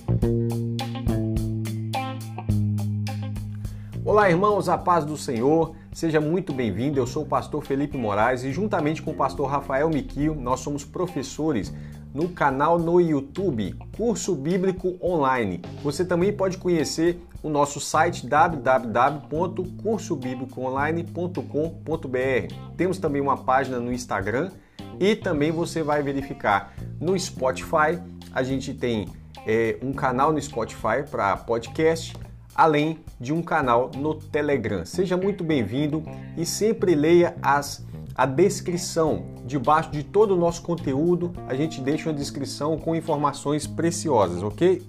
Olá, irmãos, a paz do Senhor, seja muito bem-vindo. Eu sou o pastor Felipe Moraes e juntamente com o pastor Rafael Miquio, nós somos professores no canal no YouTube, Curso Bíblico Online. Você também pode conhecer o nosso site www.cursobiblicoonline.com.br. Temos também uma página no Instagram e também você vai verificar no Spotify. A gente tem um canal no Spotify para podcast, além de um canal no Telegram. Seja muito bem-vindo e sempre leia a descrição. Debaixo de todo o nosso conteúdo, a gente deixa uma descrição com informações preciosas, ok?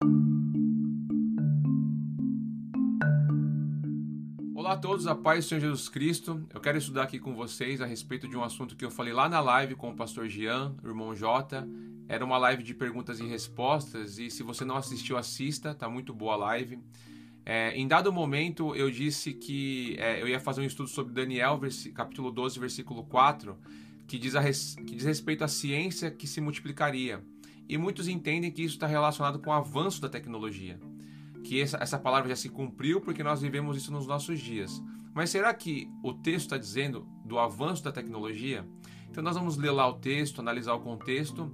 Olá a todos, a paz do Senhor Jesus Cristo. Eu quero estudar aqui com vocês a respeito de um assunto que eu falei lá na live com o pastor Jean, o irmão Jota. Era uma live de perguntas e respostas e se você não assistiu, assista, tá muito boa a live. Em dado momento eu disse que eu ia fazer um estudo sobre Daniel, capítulo 12, versículo 4, que diz respeito à ciência que se multiplicaria. E muitos entendem que isso está relacionado com o avanço da tecnologia. Que essa palavra já se cumpriu porque nós vivemos isso nos nossos dias. Mas será que o texto está dizendo do avanço da tecnologia? Então nós vamos ler lá o texto, analisar o contexto.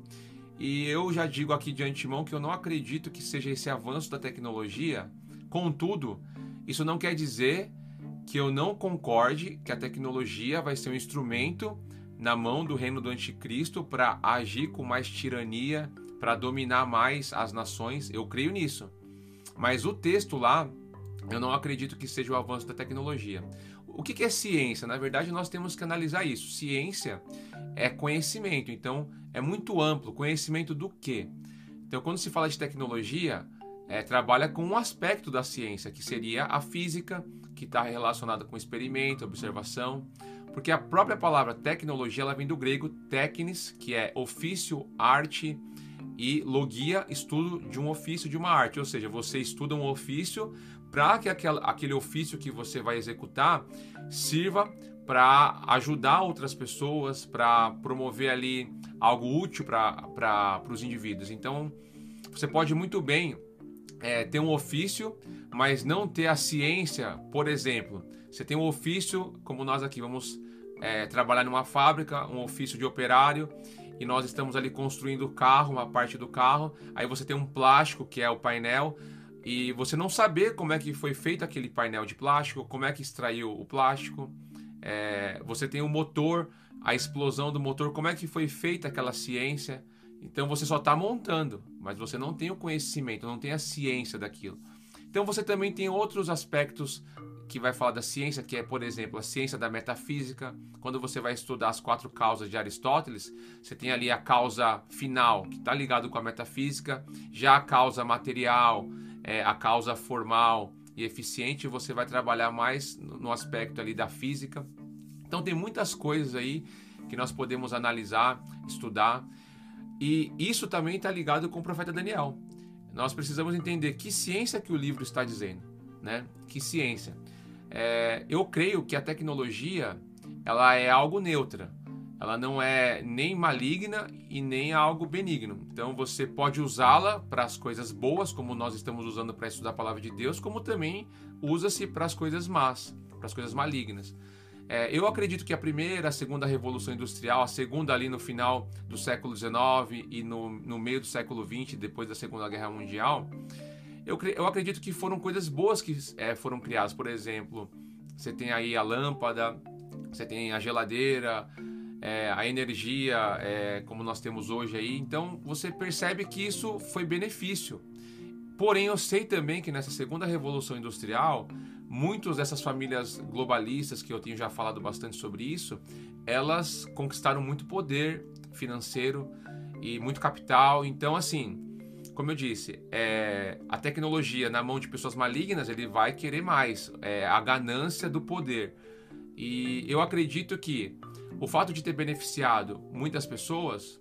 E eu já digo aqui de antemão que eu não acredito que seja esse avanço da tecnologia. Contudo, isso não quer dizer que eu não concorde que a tecnologia vai ser um instrumento na mão do reino do anticristo para agir com mais tirania, para dominar mais as nações. Eu creio nisso. Mas o texto lá, eu não acredito que seja o avanço da tecnologia. O que é ciência? Na verdade, nós temos que analisar isso. Ciência é conhecimento, então é muito amplo. Conhecimento do quê? Então, quando se fala de tecnologia, trabalha com um aspecto da ciência, que seria a física, que está relacionada com experimento, observação, porque a própria palavra tecnologia ela vem do grego technis, que é ofício, arte, e logia, estudo de um ofício, de uma arte, ou seja, você estuda um ofício para que aquele ofício que você vai executar sirva para ajudar outras pessoas, para promover ali algo útil para os indivíduos. Então, você pode muito bem ter um ofício, mas não ter a ciência. Por exemplo, você tem um ofício, como nós aqui vamos trabalhar numa fábrica, um ofício de operário, e nós estamos ali construindo o carro, uma parte do carro, aí você tem um plástico que é o painel, e você não saber como é que foi feito aquele painel de plástico, como é que extraiu o plástico, você tem o motor, a explosão do motor, como é que foi feita aquela ciência. Então você só está montando, mas você não tem o conhecimento, não tem a ciência daquilo. Então você também tem outros aspectos que vai falar da ciência, que é, por exemplo, a ciência da metafísica. Quando você vai estudar as 4 causas de Aristóteles, você tem ali a causa final, que está ligado com a metafísica, já a causa material, a causa formal e eficiente, você vai trabalhar mais no aspecto ali da física. Então tem muitas coisas aí que nós podemos analisar, estudar. E isso também está ligado com o profeta Daniel. Nós precisamos entender que ciência que o livro está dizendo, né? Que ciência. Eu creio que a tecnologia ela é algo neutra. Ela não é nem maligna e nem algo benigno. Então você pode usá-la para as coisas boas, como nós estamos usando para estudar a palavra de Deus, como também usa-se para as coisas más, para as coisas malignas. Eu acredito que a primeira, a segunda revolução industrial, a segunda ali no final do século XIX e no meio do século XX, depois da Segunda Guerra Mundial, eu acredito que foram coisas boas que foram criadas. Por exemplo, você tem aí a lâmpada, você tem a geladeira, a energia, como nós temos hoje aí. Então você percebe que isso foi benefício. Porém, eu sei também que nessa segunda revolução industrial, muitas dessas famílias globalistas, que eu tenho já falado bastante sobre isso, elas conquistaram muito poder financeiro e muito capital. Então, assim, como eu disse, a tecnologia na mão de pessoas malignas, ele vai querer mais, a ganância do poder. E eu acredito que o fato de ter beneficiado muitas pessoas,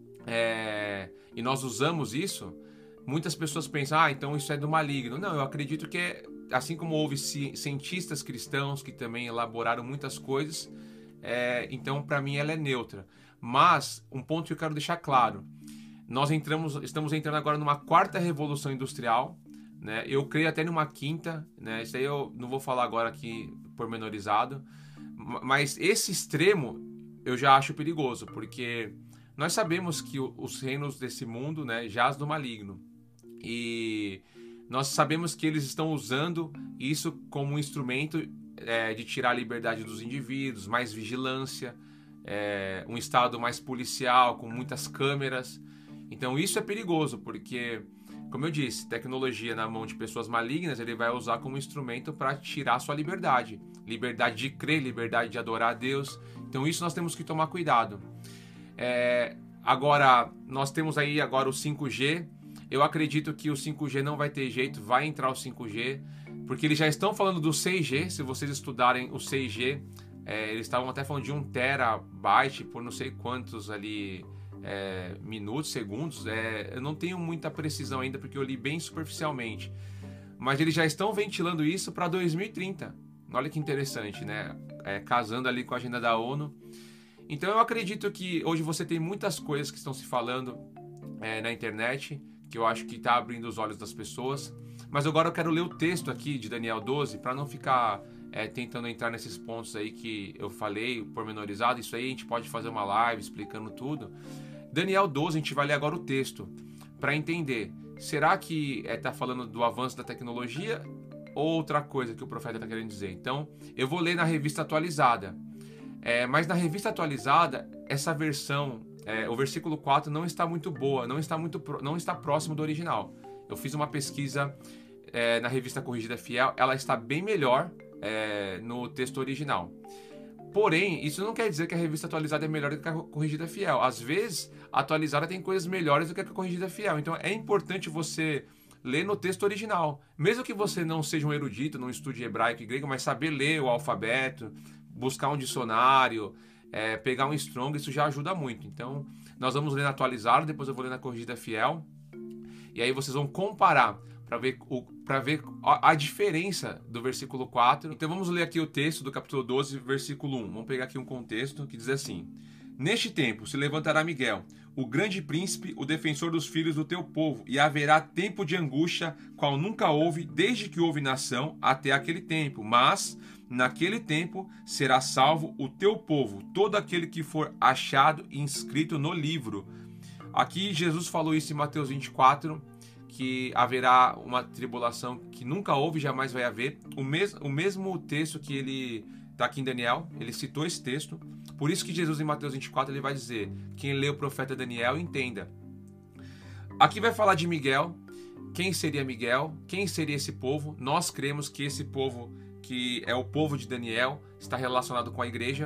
e nós usamos isso, muitas pessoas pensam, então isso é do maligno. Não, eu acredito que assim como houve cientistas cristãos que também elaboraram muitas coisas, então para mim ela é neutra. Mas um ponto que eu quero deixar claro, Nós estamos entrando agora numa quarta revolução industrial, né? Eu creio até numa quinta, né? Isso aí eu não vou falar agora aqui pormenorizado, mas esse extremo eu já acho perigoso, porque nós sabemos que os reinos desse mundo, né, jaz do maligno, e nós sabemos que eles estão usando isso como um instrumento de tirar a liberdade dos indivíduos, mais vigilância, um estado mais policial, com muitas câmeras. Então isso é perigoso, porque, como eu disse, tecnologia na mão de pessoas malignas, ele vai usar como instrumento para tirar a sua liberdade. Liberdade de crer, liberdade de adorar a Deus. Então isso nós temos que tomar cuidado. Agora, nós temos aí agora o 5G. Eu acredito que o 5G não vai ter jeito, vai entrar o 5G, porque eles já estão falando do 6G. Se vocês estudarem o 6G, eles estavam até falando de 1 terabyte por não sei quantos ali minutos, segundos. Eu não tenho muita precisão ainda, porque eu li bem superficialmente, mas eles já estão ventilando isso para 2030. Olha que interessante, né? Casando ali com a agenda da ONU. Então eu acredito que hoje você tem muitas coisas que estão se falando na internet, que eu acho que está abrindo os olhos das pessoas. Mas agora eu quero ler o texto aqui de Daniel 12, para não ficar tentando entrar nesses pontos aí que eu falei, pormenorizado. Isso aí a gente pode fazer uma live explicando tudo. Daniel 12, a gente vai ler agora o texto, para entender, será que está falando do avanço da tecnologia ou outra coisa que o profeta está querendo dizer? Então, eu vou ler na revista atualizada. Mas na revista atualizada, essa versão, o versículo 4 não está muito boa, não está próximo do original. Eu fiz uma pesquisa na revista Corrigida Fiel, ela está bem melhor no texto original. Porém, isso não quer dizer que a revista atualizada é melhor do que a Corrigida Fiel. Às vezes, a atualizada tem coisas melhores do que a Corrigida Fiel. Então, é importante você ler no texto original. Mesmo que você não seja um erudito, não estude hebraico e grego, mas saber ler o alfabeto, buscar um dicionário, pegar um Strong, isso já ajuda muito. Então, nós vamos ler na atualizada, depois eu vou ler na Corrigida Fiel. E aí vocês vão comparar para ver a diferença do versículo 4. Então vamos ler aqui o texto do capítulo 12, versículo 1. Vamos pegar aqui um contexto que diz assim: Neste tempo se levantará Miguel, o grande príncipe, o defensor dos filhos do teu povo, e haverá tempo de angústia, qual nunca houve, desde que houve nação até aquele tempo. Mas naquele tempo será salvo o teu povo, todo aquele que for achado e inscrito no livro. Aqui Jesus falou isso em Mateus 24, que haverá uma tribulação que nunca houve e jamais vai haver. O mesmo texto que ele está aqui em Daniel, ele citou esse texto. Por isso que Jesus em Mateus 24 ele vai dizer: quem lê o profeta Daniel, entenda. Aqui vai falar de Miguel. Quem seria Miguel? Quem seria esse povo? Nós cremos que esse povo, que é o povo de Daniel, está relacionado com a igreja.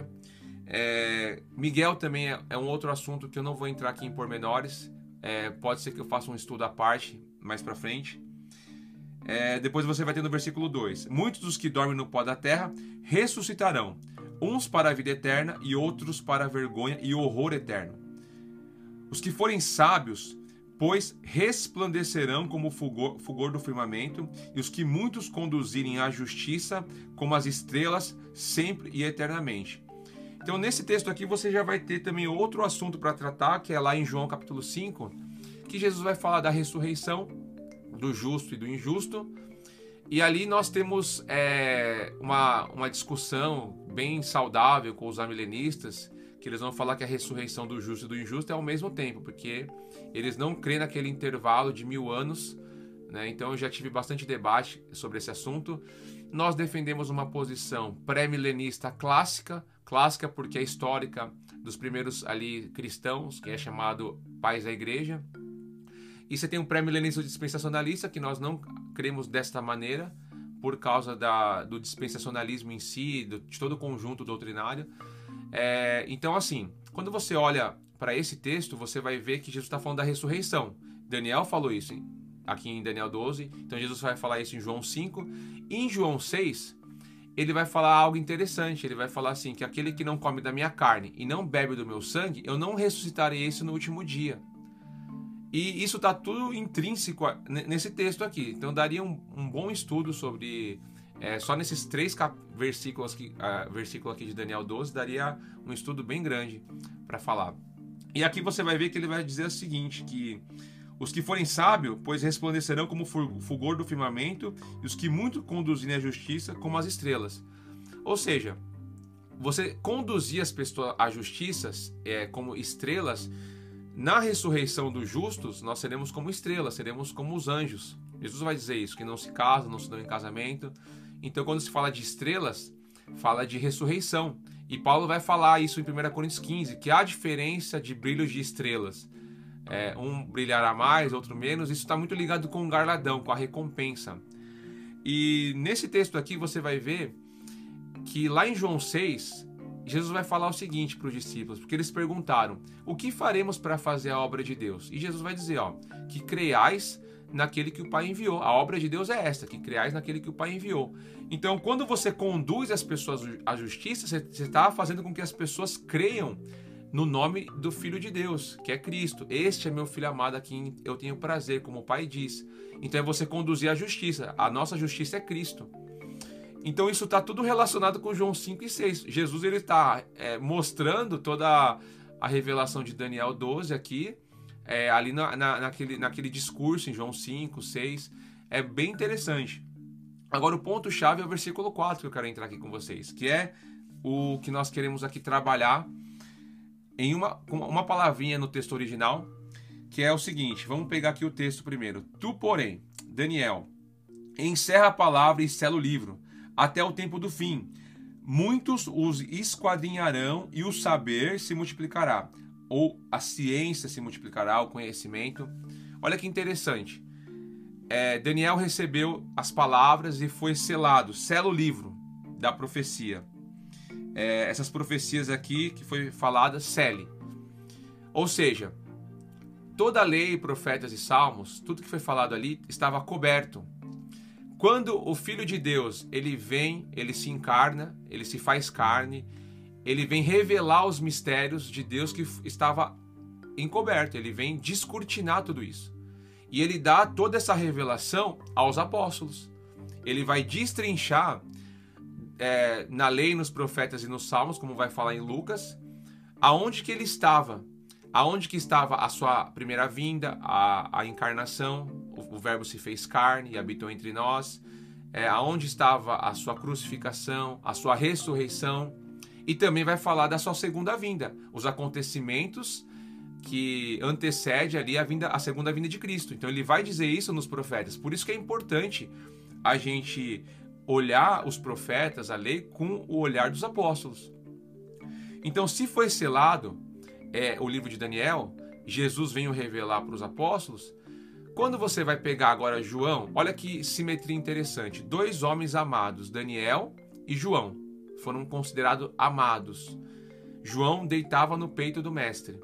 Miguel também é um outro assunto que eu não vou entrar aqui em pormenores. Pode ser que eu faça um estudo à parte mais para frente. Depois você vai ter no versículo 2: muitos dos que dormem no pó da terra ressuscitarão, uns para a vida eterna e outros para a vergonha e horror eterno. Os que forem sábios, pois resplandecerão como o fulgor do firmamento, e os que muitos conduzirem à justiça como as estrelas, sempre e eternamente. Então nesse texto aqui você já vai ter também outro assunto para tratar, que é lá em João capítulo 5, que Jesus vai falar da ressurreição do justo e do injusto. E ali nós temos uma discussão bem saudável com os amilenistas, que eles vão falar que a ressurreição do justo e do injusto é ao mesmo tempo, porque eles não creem naquele intervalo de 1000 anos, né? Então eu já tive bastante debate sobre esse assunto. Nós defendemos uma posição pré-milenista clássica porque é histórica, dos primeiros ali cristãos, que é chamado pais da igreja. E você tem um pré-milenista dispensacionalista, que nós não cremos desta maneira, por causa do dispensacionalismo em si, de todo o conjunto doutrinário. Então, assim, quando você olha para esse texto, você vai ver que Jesus está falando da ressurreição. Daniel falou isso aqui em Daniel 12, então Jesus vai falar isso em João 5. E em João 6, ele vai falar algo interessante. Ele vai falar assim, que aquele que não come da minha carne e não bebe do meu sangue, eu não ressuscitarei esse no último dia. E isso está tudo intrínseco nesse texto aqui. Então daria um bom estudo sobre... só nesses 3 versículos aqui de Daniel 12, daria um estudo bem grande para falar. E aqui você vai ver que ele vai dizer o seguinte, que os que forem sábios, pois resplandecerão como o fulgor do firmamento, e os que muito conduzirem a justiça, como as estrelas. Ou seja, você conduzir as pessoas à justiça como estrelas, na ressurreição dos justos, nós seremos como estrelas, seremos como os anjos. Jesus vai dizer isso, que não se casam, não se dão em casamento. Então, quando se fala de estrelas, fala de ressurreição. E Paulo vai falar isso em 1 Coríntios 15, que há diferença de brilhos de estrelas. Um brilhará mais, outro menos. Isso está muito ligado com o galardão, com a recompensa. E nesse texto aqui você vai ver que lá em João 6, Jesus vai falar o seguinte para os discípulos, porque eles perguntaram, o que faremos para fazer a obra de Deus? E Jesus vai dizer, que creiais naquele que o Pai enviou. A obra de Deus é esta, que creiais naquele que o Pai enviou. Então, quando você conduz as pessoas à justiça, você está fazendo com que as pessoas creiam no nome do Filho de Deus, que é Cristo. Este é meu Filho amado, a quem eu tenho prazer, como o Pai diz. Então, é você conduzir a justiça. A nossa justiça é Cristo. Então, isso está tudo relacionado com João 5 e 6. Jesus está mostrando toda a revelação de Daniel 12 aqui, ali naquele discurso em João 5, 6. É bem interessante. Agora, o ponto-chave é o versículo 4 que eu quero entrar aqui com vocês, que é o que nós queremos aqui trabalhar em uma palavrinha no texto original, que é o seguinte, vamos pegar aqui o texto primeiro. Tu, porém, Daniel, encerra a palavra e sela o livro, até o tempo do fim. Muitos os esquadrinharão e o saber se multiplicará, ou a ciência se multiplicará, o conhecimento. Olha que interessante. Daniel recebeu as palavras e foi selado, sela o livro da profecia. Essas profecias aqui que foi falada, sele. Ou seja, toda a lei, profetas e salmos, tudo que foi falado ali estava coberto. Quando o Filho de Deus, ele vem, ele se encarna, ele se faz carne, ele vem revelar os mistérios de Deus que estava encoberto, ele vem descortinar tudo isso. E ele dá toda essa revelação aos apóstolos. Ele vai destrinchar na lei, nos profetas e nos salmos, como vai falar em Lucas, aonde que ele estava. Aonde que estava a sua primeira vinda, a encarnação, o verbo se fez carne e habitou entre nós. Aonde estava a sua crucificação, a sua ressurreição. E também vai falar da sua segunda vinda, os acontecimentos que antecede ali a segunda vinda de Cristo. Então ele vai dizer isso nos profetas. Por isso que é importante a gente olhar os profetas, a lei, com o olhar dos apóstolos. Então, se foi selado o livro de Daniel, Jesus veio revelar para os apóstolos. Quando você vai pegar agora João, olha que simetria interessante. 2 homens amados, Daniel e João, foram considerados amados. João deitava no peito do mestre.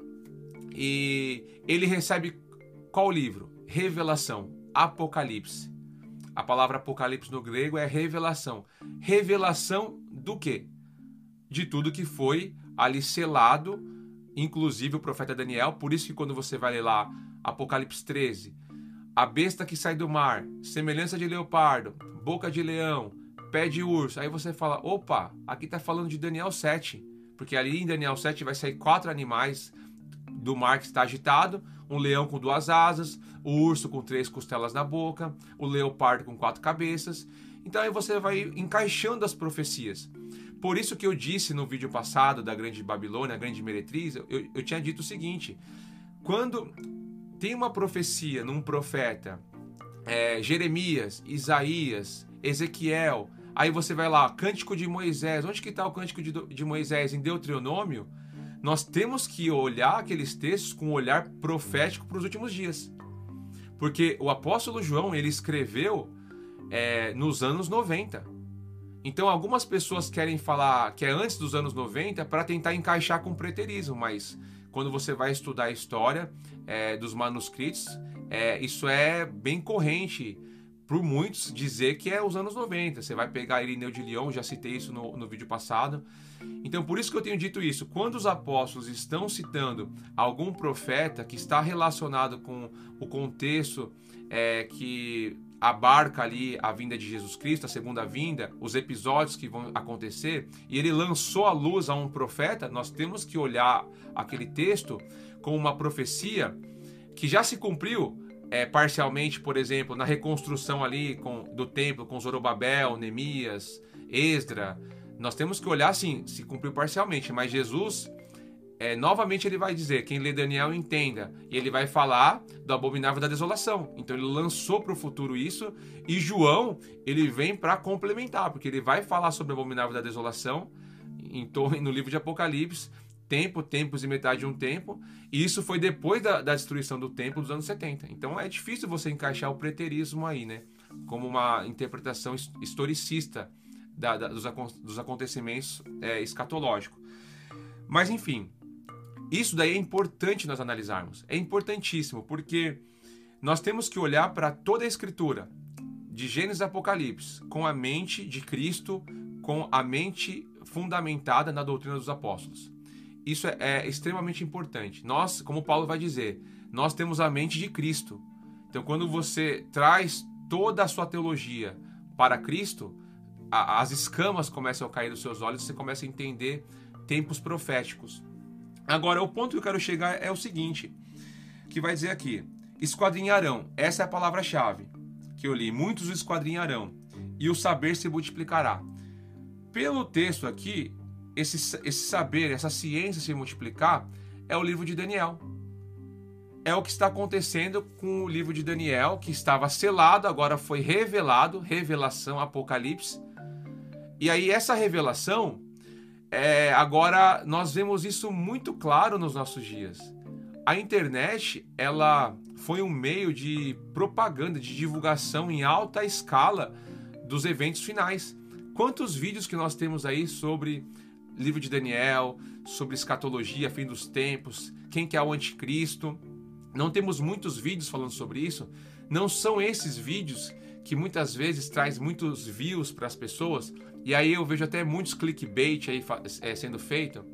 E ele recebe qual livro? Revelação, Apocalipse. A palavra Apocalipse no grego é revelação. Revelação do quê? De tudo que foi ali selado, inclusive o profeta Daniel. Por isso que quando você vai ler lá Apocalipse 13, a besta que sai do mar, semelhança de leopardo, boca de leão, pé de urso. Aí você fala, opa, aqui está falando de Daniel 7. Porque ali em Daniel 7 vai sair 4 animais do mar que está agitado, um leão com 2 asas, o urso com 3 costelas na boca, o leopardo com 4 cabeças. Então aí você vai encaixando as profecias. Por isso que eu disse no vídeo passado da Grande Babilônia, a Grande Meretriz, eu tinha dito o seguinte, quando tem uma profecia num profeta, Jeremias, Isaías, Ezequiel, aí você vai lá, Cântico de Moisés, onde que está o Cântico de Moisés? Em Deuteronômio. Nós temos que olhar aqueles textos com um olhar profético para os últimos dias. Porque o apóstolo João, ele escreveu nos anos 90. Então, algumas pessoas querem falar que é antes dos anos 90 para tentar encaixar com o preterismo, mas quando você vai estudar a história dos manuscritos, isso é bem corrente por muitos, dizer que é os anos 90. Você vai pegar Irineu de Lyon, já citei isso no vídeo passado. Então, por isso que eu tenho dito isso. Quando os apóstolos estão citando algum profeta que está relacionado com o contexto que abarca ali a vinda de Jesus Cristo, a segunda vinda, os episódios que vão acontecer, e ele lançou à luz a um profeta, nós temos que olhar aquele texto como uma profecia que já se cumpriu parcialmente, por exemplo, na reconstrução ali do templo com Zorobabel, Neemias, Esdra. Nós temos que olhar assim, se cumpriu parcialmente, mas Jesus, novamente ele vai dizer, quem lê Daniel entenda, e ele vai falar do abominável da desolação. Então ele lançou para o futuro isso, e João, ele vem para complementar, porque ele vai falar sobre o abominável da desolação no livro de Apocalipse, tempos e metade de um tempo, e isso foi depois da destruição do templo dos anos 70. Então é difícil você encaixar o preterismo aí, né? Como uma interpretação historicista dos acontecimentos escatológicos. Mas enfim, isso daí é importante nós analisarmos. É importantíssimo, porque nós temos que olhar para toda a Escritura, de Gênesis a Apocalipse, com a mente de Cristo, com a mente fundamentada na doutrina dos apóstolos. Isso é extremamente importante. Nós, como Paulo vai dizer, nós temos a mente de Cristo. Então, quando você traz toda a sua teologia para Cristo, as escamas começam a cair dos seus olhos, você começa a entender tempos proféticos. Agora, o ponto que eu quero chegar é o seguinte, que vai dizer aqui, esquadrinharão, essa é a palavra-chave que eu li, muitos esquadrinharão, e o saber se multiplicará. Pelo texto aqui, esse saber, essa ciência se multiplicar, é o livro de Daniel. É o que está acontecendo com o livro de Daniel, que estava selado, agora foi revelado, revelação, Apocalipse. E aí essa revelação, agora nós vemos isso muito claro nos nossos dias. A internet, ela foi um meio de propaganda, de divulgação em alta escala dos eventos finais. Quantos vídeos que nós temos aí sobre livro de Daniel, sobre escatologia, fim dos tempos, quem que é o anticristo. Não temos muitos vídeos falando sobre isso. Não são esses vídeos que muitas vezes traz muitos views para as pessoas. E aí eu vejo até muitos clickbait aí sendo feito.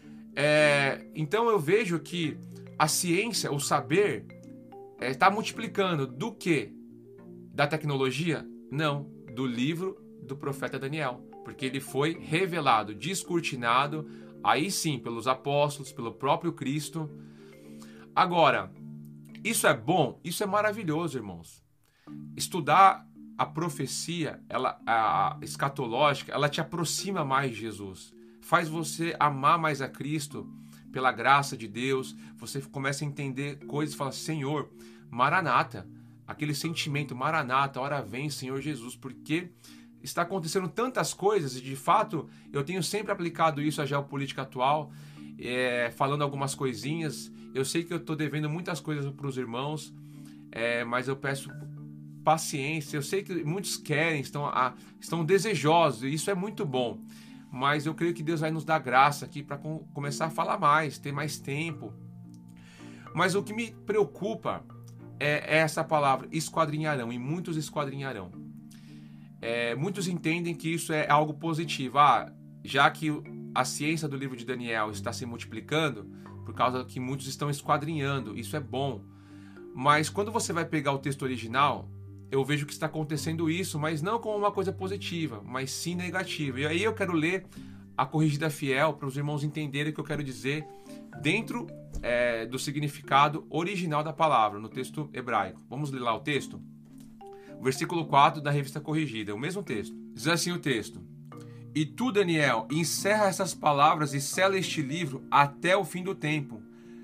Então eu vejo que a ciência, o saber, está multiplicando. Do quê? Da tecnologia? Não, do livro do profeta Daniel. Porque ele foi revelado, descortinado, aí sim, pelos apóstolos, pelo próprio Cristo. Agora, isso é bom? Isso é maravilhoso, irmãos. Estudar a profecia, a escatológica, ela te aproxima mais de Jesus. Faz você amar mais a Cristo pela graça de Deus. Você começa a entender coisas e fala, Senhor, Maranata. Aquele sentimento, Maranata, ora vem, Senhor Jesus, porque está acontecendo tantas coisas e, de fato, eu tenho sempre aplicado isso à geopolítica atual, falando algumas coisinhas. Eu sei que eu estou devendo muitas coisas para os irmãos, mas eu peço paciência. Eu sei que muitos querem, estão desejosos, e isso é muito bom. Mas eu creio que Deus vai nos dar graça aqui para começar a falar mais, ter mais tempo. Mas o que me preocupa é essa palavra, esquadrinharão, e muitos esquadrinharão. Muitos entendem que isso é algo positivo. Já que a ciência do livro de Daniel está se multiplicando, por causa que muitos estão esquadrinhando, isso é bom. Mas quando você vai pegar o texto original, eu vejo que está acontecendo isso, mas não como uma coisa positiva, mas sim negativa. E aí eu quero ler a Corrigida Fiel para os irmãos entenderem o que eu quero dizer dentro do significado original da palavra, no texto hebraico. Vamos ler lá o texto? O versículo 4 da Revista Corrigida, o mesmo texto. Diz assim o texto: E tu, Daniel, encerra essas palavras e sela este livro até o fim do tempo.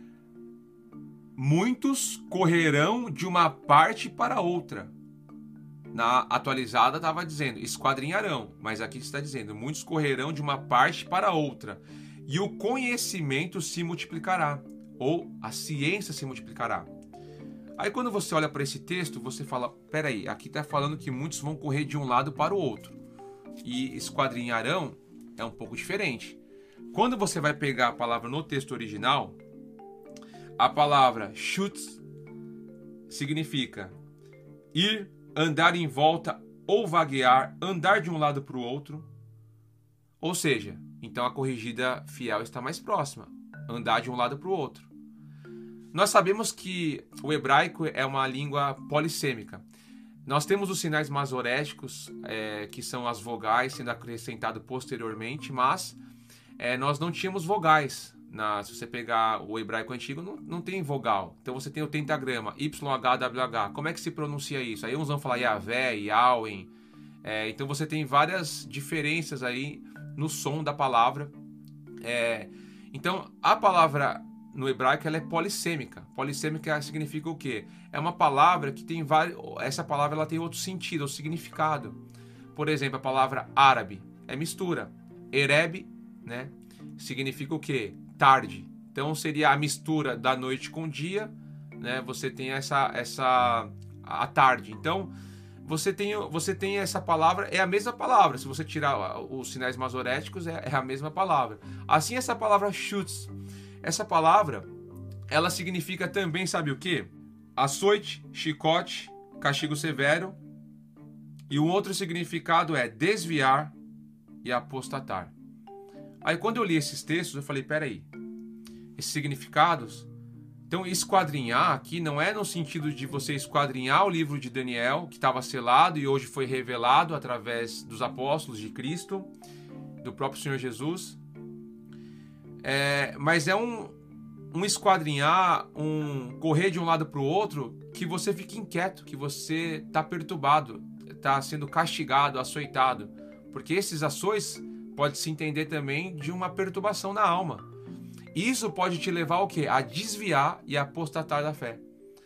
Muitos correrão de uma parte para outra. Na atualizada estava dizendo esquadrinharão, mas aqui está dizendo muitos correrão de uma parte para outra. E o conhecimento se multiplicará, ou a ciência se multiplicará. Aí quando você olha para esse texto, você fala, peraí, aqui está falando que muitos vão correr de um lado para o outro. E esquadrinharão é um pouco diferente. Quando você vai pegar a palavra no texto original, a palavra shutz significa ir andar em volta ou vaguear, andar de um lado para o outro. Ou seja, então a corrigida fiel está mais próxima, andar de um lado para o outro. Nós sabemos que o hebraico é uma língua polissêmica. Nós temos os sinais masoréticos, que são as vogais sendo acrescentado posteriormente, mas nós não tínhamos vogais. Se você pegar o hebraico antigo, não tem vogal. Então você tem o tentagrama, YHWH. Como é que se pronuncia isso? Aí uns vão falar Yahvé, Yahweh. Então você tem várias diferenças aí no som da palavra. Então a palavra no hebraico ela é polissêmica. Polissêmica significa o quê? É uma palavra que tem vários... Essa palavra ela tem outro sentido, outro significado. Por exemplo, a palavra árabe é mistura. Ereb, né? Significa o quê? Tarde. Então seria a mistura da noite com o dia, né? Você tem a tarde. Então você tem essa palavra, é a mesma palavra. Se você tirar os sinais masoréticos, é a mesma palavra. Assim essa palavra shutz, essa palavra, ela significa também, sabe o quê? Açoite, chicote, castigo severo. E um outro significado é desviar e apostatar. Aí quando eu li esses textos, eu falei, peraí, esses significados... Então esquadrinhar aqui não é no sentido de você esquadrinhar o livro de Daniel, que estava selado e hoje foi revelado através dos apóstolos de Cristo, do próprio Senhor Jesus. Mas é um esquadrinhar, um correr de um lado para o outro, que você fica inquieto, que você está perturbado, está sendo castigado, açoitado. Porque esses açoites pode se entender também de uma perturbação na alma. Isso pode te levar ao quê? A desviar e a apostatar da fé.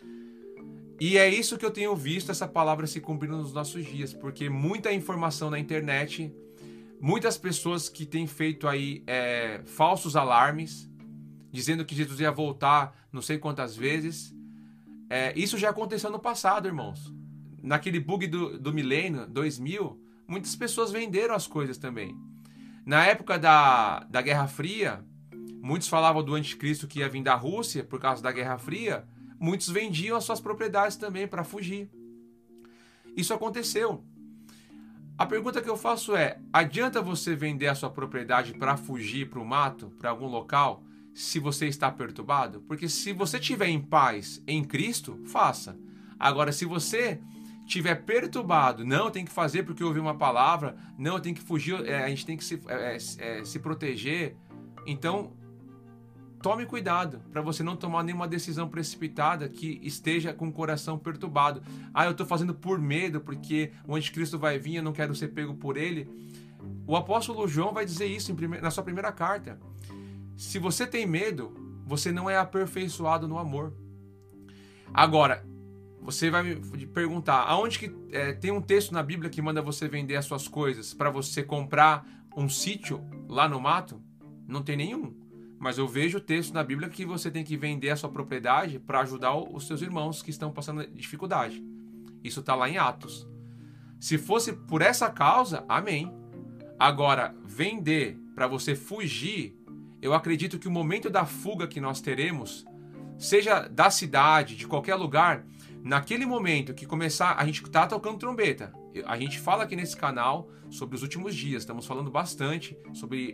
E é isso que eu tenho visto essa palavra se cumprindo nos nossos dias, porque muita informação na internet, muitas pessoas que têm feito aí falsos alarmes, dizendo que Jesus ia voltar não sei quantas vezes. Isso já aconteceu no passado, irmãos. Naquele bug do milênio, 2000, muitas pessoas venderam as coisas também. Na época da Guerra Fria, muitos falavam do anticristo que ia vir da Rússia por causa da Guerra Fria. Muitos vendiam as suas propriedades também para fugir. Isso aconteceu. A pergunta que eu faço é, adianta você vender a sua propriedade para fugir para o mato, para algum local, se você está perturbado? Porque se você estiver em paz em Cristo, faça. Agora, se você estiver perturbado, não, tem que fazer porque ouvi uma palavra, não, tem que fugir, a gente tem que se proteger. Então, tome cuidado para você não tomar nenhuma decisão precipitada que esteja com o coração perturbado. Eu estou fazendo por medo, porque o anticristo vai vir, eu não quero ser pego por ele. O apóstolo João vai dizer isso na sua primeira carta. Se você tem medo, você não é aperfeiçoado no amor. Agora, você vai me perguntar, aonde que tem um texto na Bíblia que manda você vender as suas coisas para você comprar um sítio lá no mato? Não tem nenhum. Mas eu vejo o texto na Bíblia que você tem que vender a sua propriedade para ajudar os seus irmãos que estão passando dificuldade. Isso está lá em Atos. Se fosse por essa causa, amém. Agora, vender para você fugir, eu acredito que o momento da fuga que nós teremos, seja da cidade, de qualquer lugar, naquele momento que começar, a gente está tocando trombeta. A gente fala aqui nesse canal sobre os últimos dias, estamos falando bastante sobre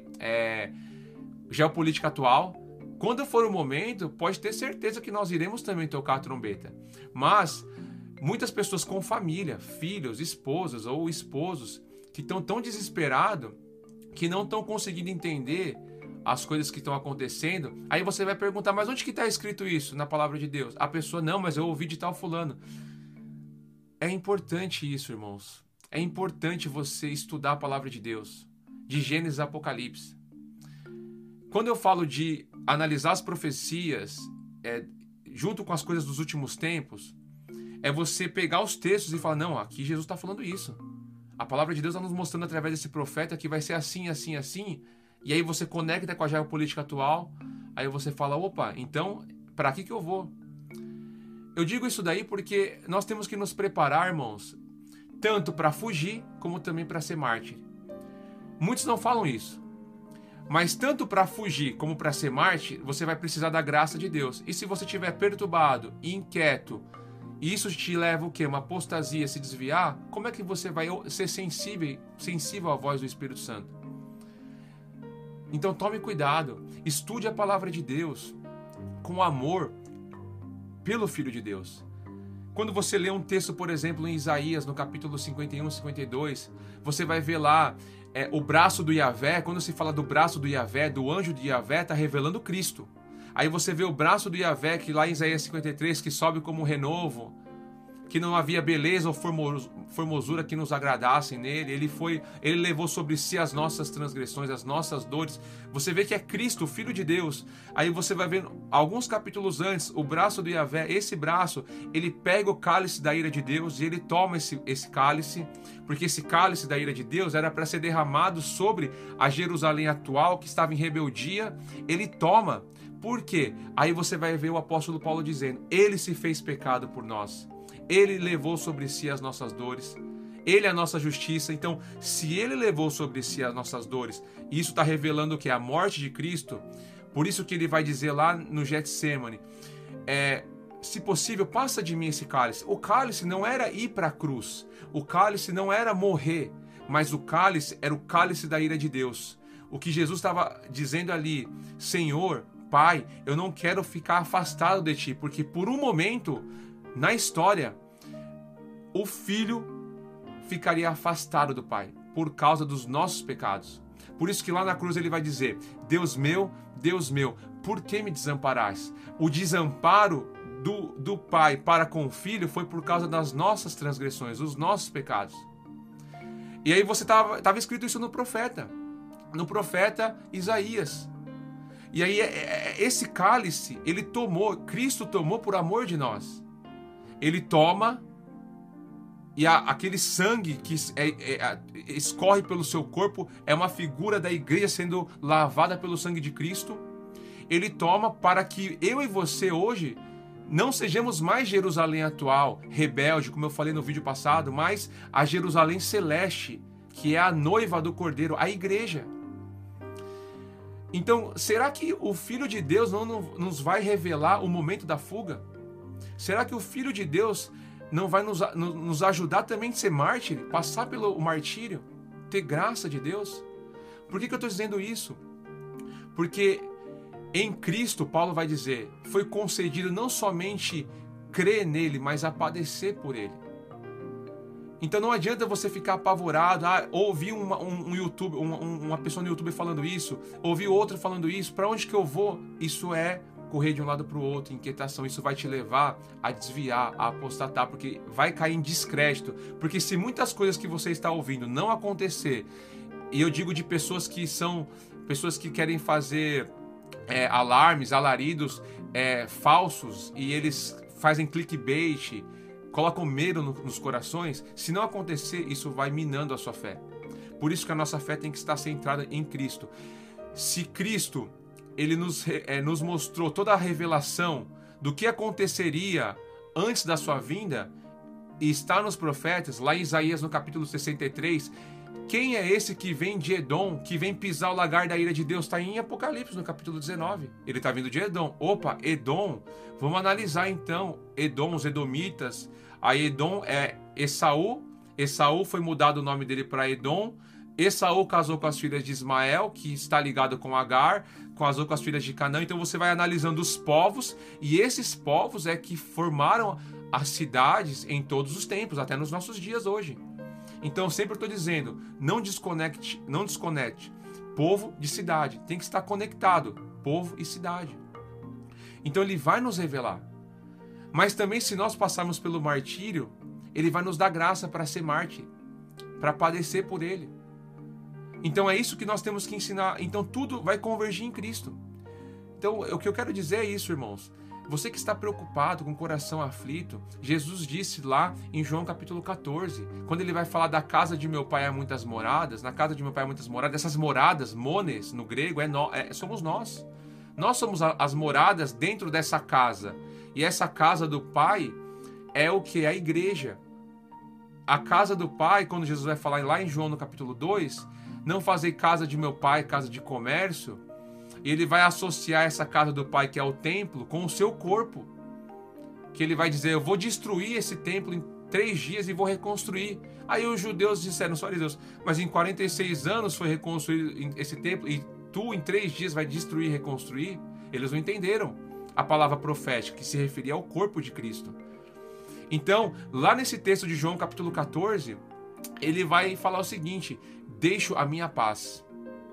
geopolítica atual. Quando for o momento, pode ter certeza que nós iremos também tocar a trombeta. Mas muitas pessoas com família, filhos, esposas ou esposos, que estão tão desesperados que não estão conseguindo entender as coisas que estão acontecendo. Aí você vai perguntar, mas onde que está escrito isso na palavra de Deus? A pessoa, não, mas eu ouvi de tal fulano. É importante isso, irmãos. É importante você estudar a palavra de Deus, de Gênesis a Apocalipse. Quando eu falo de analisar as profecias junto com as coisas dos últimos tempos, é você pegar os textos e falar, não, aqui Jesus está falando isso. A palavra de Deus está nos mostrando através desse profeta que vai ser assim, assim, assim. E aí você conecta com a geopolítica atual, aí você fala, opa, então, para que eu vou? Eu digo isso daí porque nós temos que nos preparar, irmãos, tanto para fugir, como também para ser mártir. Muitos não falam isso. Mas tanto para fugir como para ser mártir, você vai precisar da graça de Deus. E se você estiver perturbado, inquieto e isso te leva o quê? Uma apostasia, se desviar, como é que você vai ser sensível à voz do Espírito Santo? Então tome cuidado, estude a palavra de Deus com amor pelo Filho de Deus. Quando você lê um texto, por exemplo, em Isaías, no capítulo 51, 52, você vai ver lá o braço do Yahvé. Quando se fala do braço do Yahvé, do anjo de Yahvé, está revelando Cristo. Aí você vê o braço do Yahvé, que lá em Isaías 53, que sobe como um renovo, que não havia beleza ou formosura que nos agradassem nele. Ele levou sobre si as nossas transgressões, as nossas dores. Você vê que é Cristo, o Filho de Deus. Aí você vai ver alguns capítulos antes, o braço do Yahvé, esse braço, ele pega o cálice da ira de Deus e ele toma esse cálice, porque esse cálice da ira de Deus era para ser derramado sobre a Jerusalém atual, que estava em rebeldia. Ele toma. Por quê? Aí você vai ver o apóstolo Paulo dizendo, ele se fez pecado por nós. Ele levou sobre si as nossas dores. Ele é a nossa justiça. Então, se ele levou sobre si as nossas dores, e isso está revelando o que? A morte de Cristo. Por isso que ele vai dizer lá no Getsêmani, se possível, passa de mim esse cálice. O cálice não era ir para a cruz. O cálice não era morrer. Mas o cálice era o cálice da ira de Deus. O que Jesus estava dizendo ali, Senhor, Pai, eu não quero ficar afastado de ti, porque por um momento, na história, o Filho ficaria afastado do Pai, por causa dos nossos pecados. Por isso que lá na cruz ele vai dizer, Deus meu, por que me desamparais? O desamparo do Pai para com o Filho foi por causa das nossas transgressões, dos nossos pecados. E aí você estava escrito isso no profeta Isaías. E aí esse cálice, Cristo tomou por amor de nós. Ele toma e aquele sangue que escorre pelo seu corpo é uma figura da igreja sendo lavada pelo sangue de Cristo. Ele toma para que eu e você hoje não sejamos mais Jerusalém atual, rebelde, como eu falei no vídeo passado, mas a Jerusalém celeste, que é a noiva do Cordeiro, a igreja. Então, será que o Filho de Deus não nos vai revelar o momento da fuga? Será que o Filho de Deus não vai nos ajudar também a ser mártir, passar pelo martírio, ter graça de Deus? Por que eu estou dizendo isso? Porque em Cristo, Paulo vai dizer, foi concedido não somente crer nele, mas a padecer por ele. Então não adianta você ficar apavorado, ouvir uma pessoa no YouTube falando isso, ouvir outra falando isso, para onde que eu vou? Isso é correr de um lado para o outro, inquietação, isso vai te levar a desviar, a apostatar, porque vai cair em descrédito, porque se muitas coisas que você está ouvindo não acontecer, e eu digo de pessoas que querem fazer alarmes, alaridos falsos, e eles fazem clickbait, colocam medo nos corações, se não acontecer, isso vai minando a sua fé. Por isso que a nossa fé tem que estar centrada em Cristo. Se Cristo, ele nos mostrou toda a revelação do que aconteceria antes da sua vinda, e está nos profetas, lá em Isaías no capítulo 63, quem é esse que vem de Edom, que vem pisar o lagar da ira de Deus? Está em Apocalipse, no capítulo 19. Ele está vindo de Edom. Opa, Edom. Vamos analisar então Edom, os edomitas. Aí Edom é Esaú. Esaú foi mudado o nome dele para Edom. Esaú casou com as filhas de Ismael, que está ligado com Agar, casou com as filhas de Canaã. Então você vai analisando os povos, e esses povos é que formaram as cidades em todos os tempos, até nos nossos dias hoje. Então, sempre estou dizendo, não desconecte povo de cidade. Tem que estar conectado, povo e cidade. Então, ele vai nos revelar. Mas também, se nós passarmos pelo martírio, ele vai nos dar graça para ser mártir, para padecer por ele. Então, é isso que nós temos que ensinar. Então, tudo vai convergir em Cristo. Então, o que eu quero dizer é isso, irmãos. Você que está preocupado, com o coração aflito, Jesus disse lá em João capítulo 14, quando ele vai falar da casa de meu pai há muitas moradas, na casa de meu pai há muitas moradas, essas moradas, mones, no grego, somos nós. Nós somos as moradas dentro dessa casa. E essa casa do pai é o que? A igreja. A casa do pai, quando Jesus vai falar lá em João no capítulo 2, não fazei casa de meu pai, casa de comércio, ele vai associar essa casa do Pai, que é o templo, com o seu corpo. que ele vai dizer, eu vou destruir esse templo em 3 dias e vou reconstruir. Aí os judeus disseram, os fariseus, mas em 46 anos foi reconstruído esse templo e tu em 3 dias vai destruir e reconstruir? Eles não entenderam a palavra profética, que se referia ao corpo de Cristo. Então, lá nesse texto de João capítulo 14, ele vai falar o seguinte, deixo a minha paz.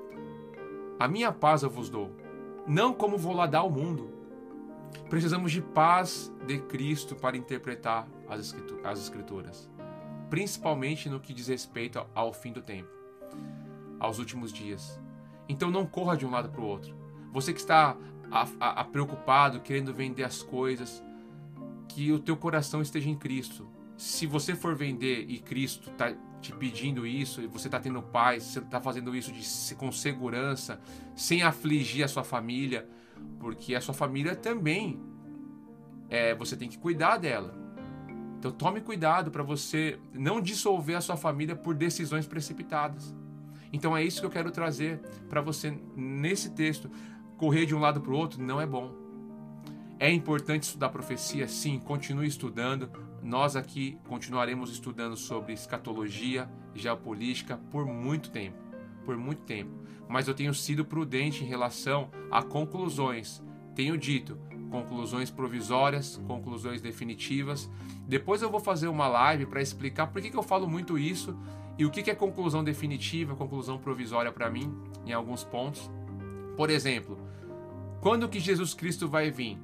A minha paz eu vos dou, não como vou lá dar ao mundo. Precisamos de paz de Cristo para interpretar as Escrituras, principalmente no que diz respeito ao fim do tempo, aos últimos dias. Então não corra de um lado para o outro. Você que está preocupado, querendo vender as coisas, que o teu coração esteja em Cristo. Se você for vender e Cristo está te pedindo isso, e você está tendo paz, você está fazendo isso com segurança, sem afligir a sua família, porque a sua família também, você tem que cuidar dela. Então tome cuidado para você não dissolver a sua família por decisões precipitadas. Então é isso que eu quero trazer para você nesse texto. Correr de um lado para o outro não é bom. É importante estudar profecia? Sim, continue estudando. Nós aqui continuaremos estudando sobre escatologia, geopolítica por muito tempo. Por muito tempo. Mas eu tenho sido prudente em relação a conclusões. Tenho dito, conclusões provisórias, conclusões definitivas. Depois eu vou fazer uma live para explicar por que eu falo muito isso e o que é conclusão definitiva, conclusão provisória para mim, em alguns pontos. Por exemplo, quando que Jesus Cristo vai vir?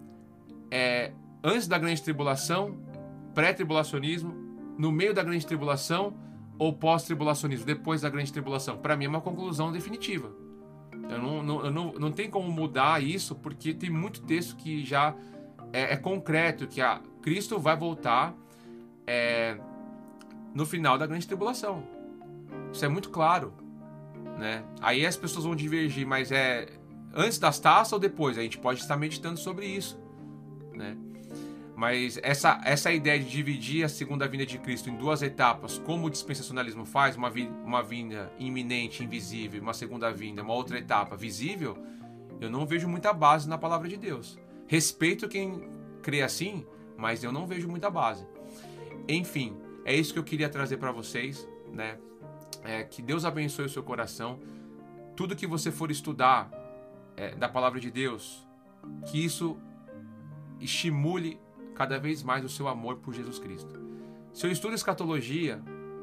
Antes da grande tribulação, pré-tribulacionismo, no meio da grande tribulação ou pós-tribulacionismo, depois da grande tribulação? Para mim é uma conclusão definitiva. Eu não tem como mudar isso, porque tem muito texto que já é concreto, que Cristo vai voltar no final da grande tribulação. Isso é muito claro, né? Aí as pessoas vão divergir, mas antes das taças ou depois? A gente pode estar meditando sobre isso, né? Mas essa ideia de dividir a segunda vinda de Cristo em 2 etapas, como o dispensacionalismo faz, uma vinda iminente, invisível, uma segunda vinda, uma outra etapa visível, eu não vejo muita base na palavra de Deus. Respeito quem crê assim, mas eu não vejo muita base. Enfim, é isso que eu queria trazer para vocês, né? Que Deus abençoe o seu coração. Tudo que você for estudar da palavra de Deus, que isso estimule cada vez mais o seu amor por Jesus Cristo. Se eu estudo escatologia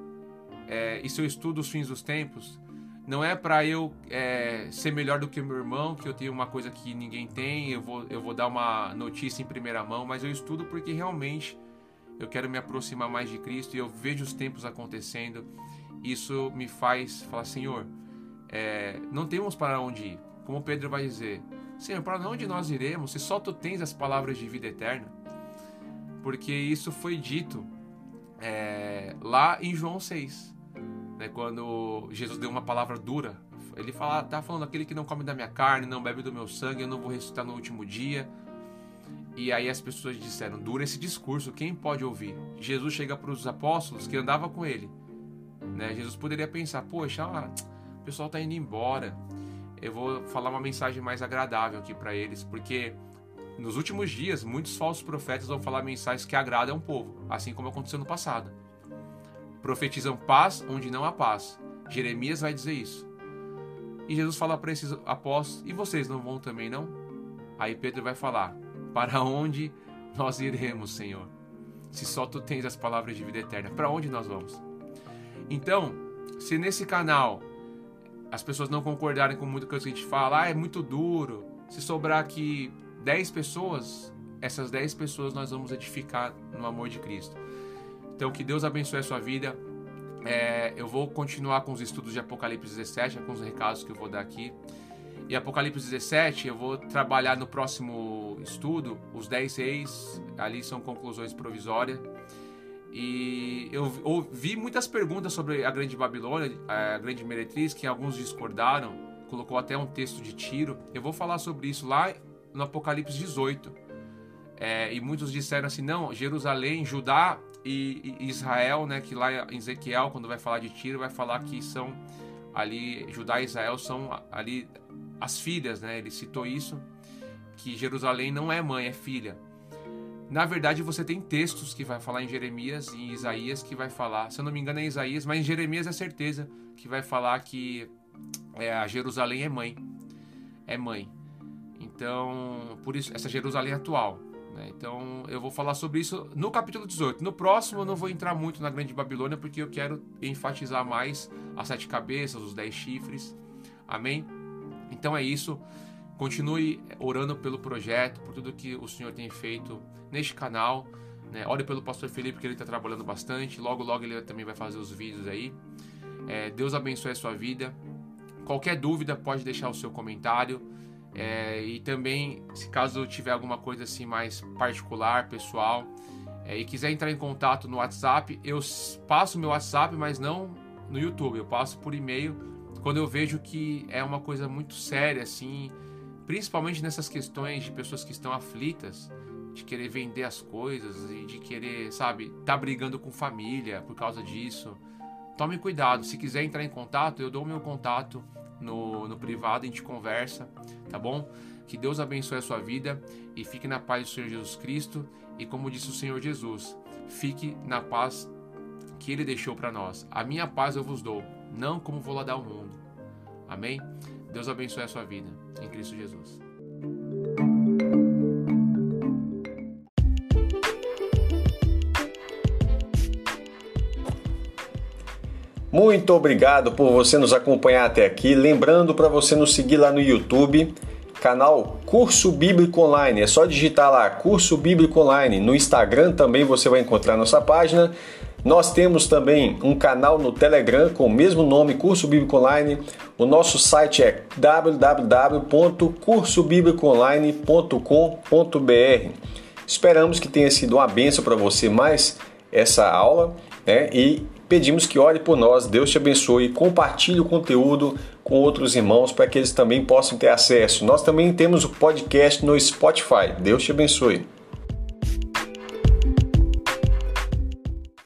e se eu estudo os fins dos tempos, não é para eu ser melhor do que o meu irmão, que eu tenho uma coisa que ninguém tem, eu vou dar uma notícia em primeira mão, mas eu estudo porque realmente eu quero me aproximar mais de Cristo e eu vejo os tempos acontecendo. Isso me faz falar, Senhor, não temos para onde ir. Como Pedro vai dizer, Senhor, para onde nós iremos se só Tu tens as palavras de vida eterna? Porque isso foi dito lá em João 6, né, quando Jesus deu uma palavra dura. Ele tá falando, aquele que não come da minha carne, não bebe do meu sangue, eu não vou ressuscitar no último dia. E aí as pessoas disseram, dura esse discurso, quem pode ouvir? Jesus chega para os apóstolos que andavam com ele, né? Jesus poderia pensar, poxa, o pessoal está indo embora, eu vou falar uma mensagem mais agradável aqui para eles, porque nos últimos dias muitos falsos profetas vão falar mensagens que agradam o povo, assim como aconteceu no passado. Profetizam paz onde não há paz. Jeremias vai dizer isso. E Jesus fala para esses apóstolos, e vocês não vão também não? Aí Pedro vai falar, para onde nós iremos, Senhor? Se só Tu tens as palavras de vida eterna, para onde nós vamos? Então, se nesse canal as pessoas não concordarem com muita coisa que a gente fala, é muito duro, se sobrar aqui 10 pessoas, essas 10 pessoas nós vamos edificar no amor de Cristo. Então, que Deus abençoe a sua vida. Eu vou continuar com os estudos de Apocalipse 17, com os recados que eu vou dar aqui. E Apocalipse 17, eu vou trabalhar no próximo estudo, os 10 reis, ali são conclusões provisórias. E eu ouvi muitas perguntas sobre a Grande Babilônia, a Grande Meretriz, que alguns discordaram, colocou até um texto de Tiro. Eu vou falar sobre isso lá no Apocalipse 18. E muitos disseram assim, não, Jerusalém, Judá e Israel, né, que lá em Ezequiel, quando vai falar de Tiro, vai falar que são ali, Judá e Israel são ali as filhas, né? Ele citou isso, que Jerusalém não é mãe, é filha. Na verdade, você tem textos que vai falar em Jeremias e em Isaías que vai falar, se eu não me engano é Isaías, mas em Jeremias é certeza que vai falar que a Jerusalém é mãe. É mãe. Então, por isso, essa Jerusalém atual. Então, eu vou falar sobre isso no capítulo 18. No próximo, eu não vou entrar muito na Grande Babilônia, porque eu quero enfatizar mais as 7 cabeças, os 10 chifres. Amém? Então é isso. Continue orando pelo projeto, por tudo que o Senhor tem feito neste canal. Ore pelo pastor Felipe, que ele está trabalhando bastante. Logo, logo ele também vai fazer os vídeos aí. Deus abençoe a sua vida. Qualquer dúvida, pode deixar o seu comentário. E também, se caso tiver alguma coisa assim mais particular, pessoal, e quiser entrar em contato no WhatsApp, eu passo meu WhatsApp, mas não no YouTube, eu passo por e-mail quando eu vejo que é uma coisa muito séria, assim, principalmente nessas questões de pessoas que estão aflitas, de querer vender as coisas e de querer, sabe, tá brigando com família por causa disso. Tome cuidado, se quiser entrar em contato, eu dou o meu contato no privado, a gente conversa, tá bom? Que Deus abençoe a sua vida e fique na paz do Senhor Jesus Cristo. E como disse o Senhor Jesus, fique na paz que Ele deixou para nós. A minha paz eu vos dou, não como vou lá dar ao mundo. Amém? Deus abençoe a sua vida, em Cristo Jesus. Muito obrigado por você nos acompanhar até aqui. Lembrando para você nos seguir lá no YouTube, canal Curso Bíblico Online. É só digitar lá, Curso Bíblico Online. No Instagram também você vai encontrar nossa página. Nós temos também um canal no Telegram com o mesmo nome, Curso Bíblico Online. O nosso site é www.cursobiblicoonline.com.br. Esperamos que tenha sido uma bênção para você mais essa aula, e pedimos que ore por nós. Deus te abençoe. Compartilhe o conteúdo com outros irmãos para que eles também possam ter acesso. Nós também temos o podcast no Spotify. Deus te abençoe.